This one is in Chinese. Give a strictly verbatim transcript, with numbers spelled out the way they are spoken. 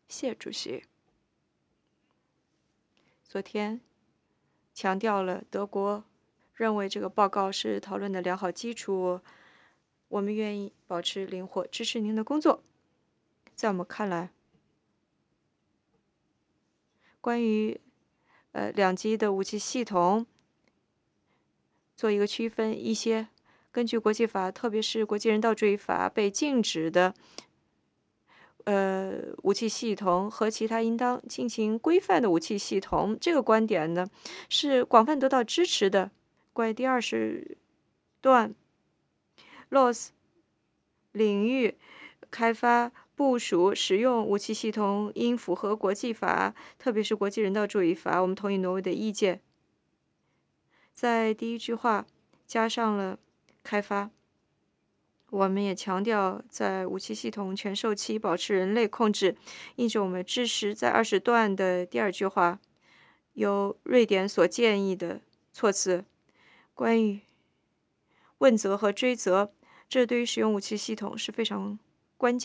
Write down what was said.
谢主席。昨天强调了德国认为这个报告是讨论的良好基础，我们愿意保持灵活，支持您的工作。在我们看来，关于呃两极的武器系统做一个区分，一些根据国际法，特别是国际人道主义法被禁止的呃武器系统和其他应当进行规范的武器系统，这个观点呢是广泛得到支持的。关于第二十段 L O S 领域开发、部署、使用武器系统应符合国际法，特别是国际人道主义法。我们同意挪威的意见，在第一句话加上了开发。我们也强调，在武器系统全受期保持人类控制。因此，我们支持在二十段的第二句话由瑞典所建议的措辞，关于问责和追责，这对于使用武器系统是非常关键。